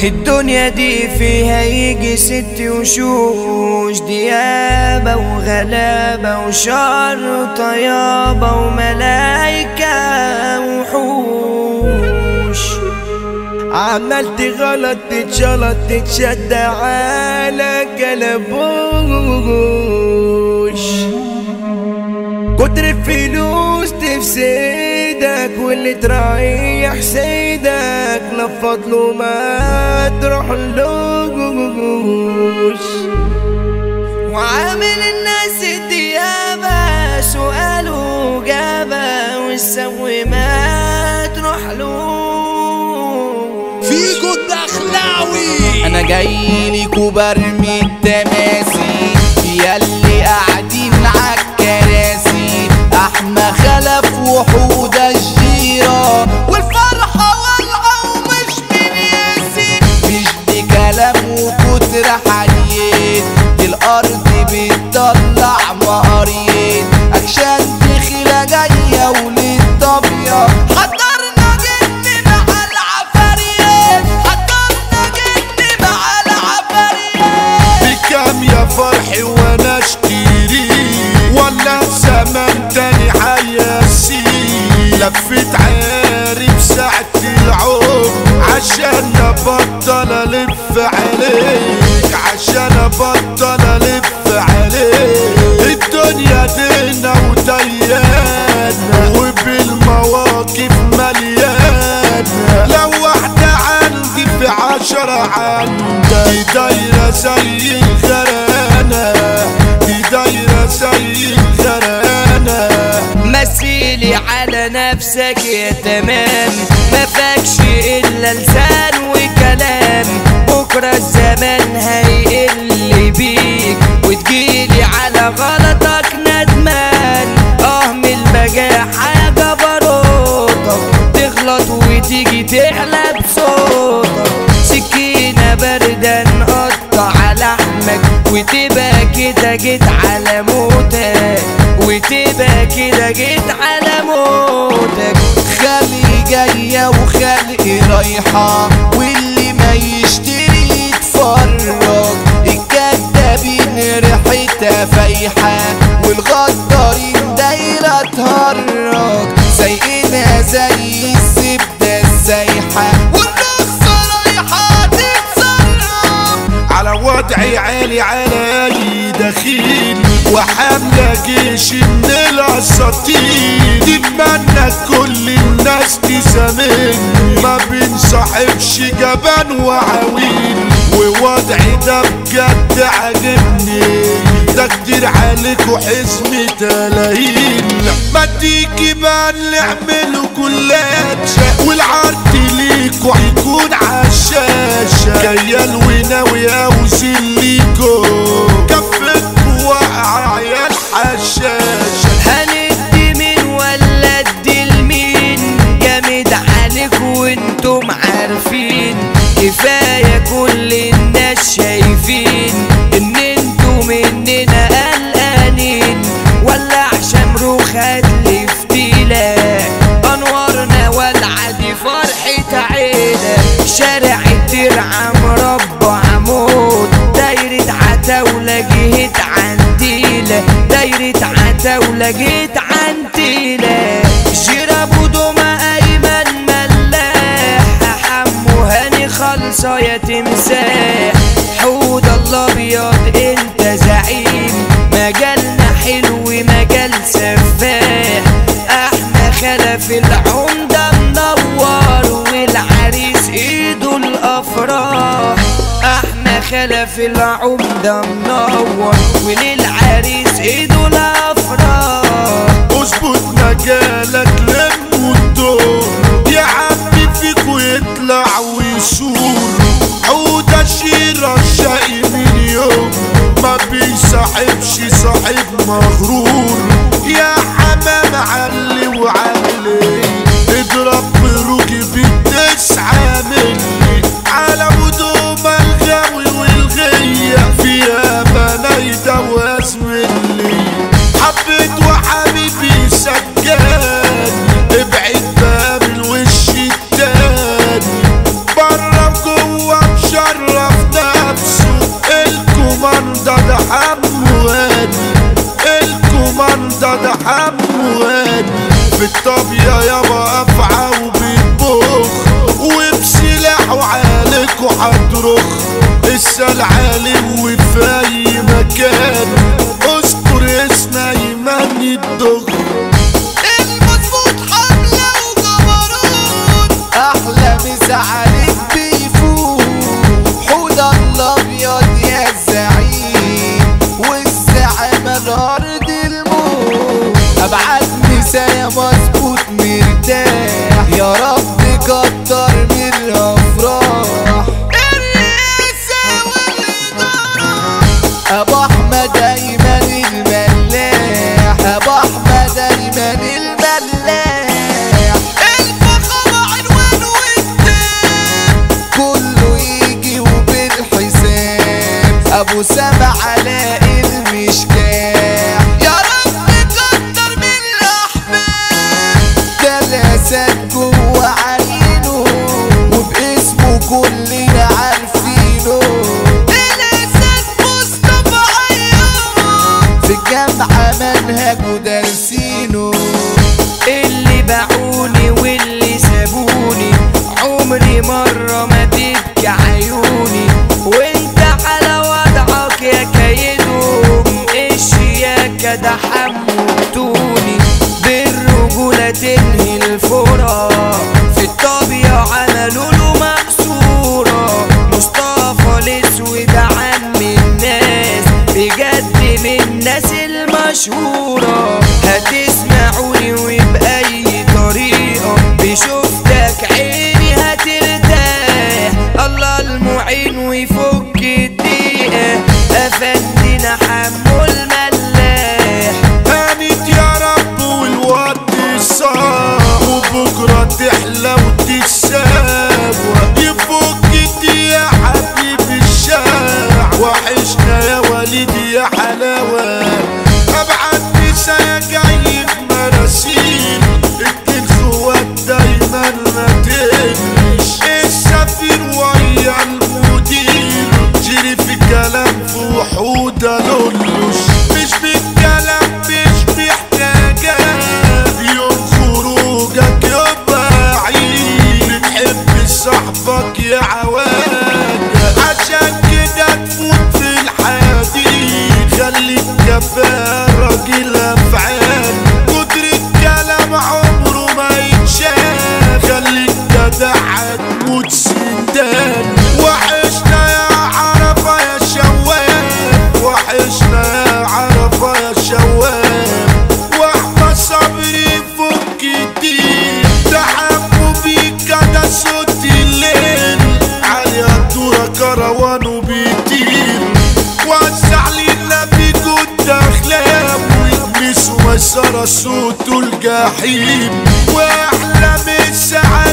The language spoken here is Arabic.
الدنيا دي فيها يجي 6 وشوش، ديابة وغلابة وشر طيابة وملايكة وحوش. عملت غلط تتشلط تتشد على كلبوش، كتر الفلوس تفسدك واللي تريح سيدك لفض له ما تروحلوش. وعامل الناس الديابة سؤال وجابة والسوي ما تروحلوش. فيكو الدخلاوي انا جاي ليكوا برمي التماسي ياللي قاعدين عالكراسي، احمى خلف وحودة الجيرة والفرحة والعو مش من ياسي. مش دي كلام وكتر حديد، دي الارض بتطلع مقاريد، اكشن دخلة جاية وللطابية حضرنا جن مع العفاريت، حضرنا جن مع العفاريت. بكام يا فرحي وانا اشتري ولا زمان تاني حياسي، لفت عارف ساعة العمر عشان ابطل الف عليك، عشان ابطل الف عليك. الدنيا دينا وديانا وبالمواقف مليانة، لو واحدة عندي في 10 عندها، دي دايرة زي الغرانة، دي دايرة زي الغرانة. مثيلي على نفسك يا تمام، ما فاكش الا لسان وكلام، بكرة الزمان هيقل بيك وتجيلي على غلطك ندمان. من البجاحة يا جبروتك تغلط وتيجي تعلى بصوتك، سكينة باردة نقطع لحمك وتبقى كده جيت على موتك، وتبقى كده جيت على موتك. خلقي جاية وخلقي رايحة واللي ما يشتري يتفرج، الكدابين ريحتها فايحة والغدارين دايرة تهرج، سايقينها زي الزبدة السايحة والرخصة رايحة تتصرف. على وضعي عالي على دخيل وحاملة جيش من الاساطير، تتمنى كل الناس تسامحني، ما بنصاحبش جبان وعويل، ووضعي ده بجد عاجبني، ده كتير عليك وحزمي تلاهين. ما تيجي بقى نعمله كلاتشة والعرض ليكوا هيكون عالشاشة، كيال وناوي اوزن ليكوا كفتكوا واقعة يا الحشاشة. هندي مين ولا ادي لمين، جامد عليكوا وانتم عارفين، كفاية كل الناس شايفين ان انتم مننا قلقانين. ولع شمروخ هاتلي فتيلة، انوارنا والعدي فرحة عيلة، شارع الدرع مربع عمود، دايرة عتاولة جهت عنديلة، دايرة عتاولة جهت عنديلة. جرابو دوما ايمن ملاح، حمو هاني خالصة يا تمساح، حود الله ابيض انت زعيم، مجالنا حلو مجال سفاح، احنا خلف العمدة منور والعريس ايده الافراح، احنا خلف العمدة منور وللعريس ايده الافراح. اظبط مجالك لم والدور يا عمي فيكوا يطلع ويسور، عودة شيرة الشقي من يوم ما بيصاحبش صاحب مغرور، يا حمام علي وعلي اضرب بروجي بالتسعة مني، على ودوما الغاوي والغية فيها بنايدة واسملي، حبيت وحبيبي سجاني ابعد بقى من الوش التاني، برا وجوه الطابية يابا افعى وبيطبخ وبسلاحه عالك وحترخ السال عالي وفي اي مكان اذكر اسم ايمن الضغ المظبوط حملة وجبروت احلى مسا عليك بيفوت حوده الابيض يا الزعيم والزعامة الارض الموت ابعد مسا يا مظبوط مرتاح يا رب كتر من الافراح الرئاسة والادارة ابو احمد ايمن الملاح ابو احمد ايمن الملاح الفخامة عنوان والدين كله يجي وبالحساب ابو سامع علاء المشكاح يا رب كتر من الاحباب ده الاسد جوه عينه وباسمه كلنا عارفينه الاسد مصطفى عيون في الجامعة منهج ودارسينه اللي باعوني واللي سابوني عمري مرة ما تبكي عيوني وانت على وضعك يا كيدهم الشياكة ده حموتوني بالرجولة تنهي الفرة في الطابية عملوا له مقصورة مصطفى الاسود عم الناس بجد من الناس المشهورة هتسمعوني وبأي طريقة بشوفتك عيني هترتاح الله المعين ويفك الدقيقة أفندنا حمو الملاح هانت يا رب والوقت صار وبكرة تحلى وتتساوى يفك يا حبيبي الشارع وحشنا يا وليدي يا حلاوة ابعد مسا جاي في مراسيل اتنين خوات دايما ما تقلش السفير ويا المدير جري في كلام في وحودة لولوش مش بالكلام مش محتاجة يوم خروجك يبقى عيد بتحب صاحبك يا عواجة عشان كده تفوت في الحديد خليك كفاء راجل افعال كتر الكلام عمره ما يتشاف خليك جدع هتموت سندان وحشنا يا عرفة يا شواب وحشنا يا عرفة يا شواب واحمد صبري فك الدين تحبوا بيك ده صوت الليل عليا دورة كروان وبيطير وزع لنا في جود اخلاق ويلمسوا مسار صوته الجحيم واحلى مسا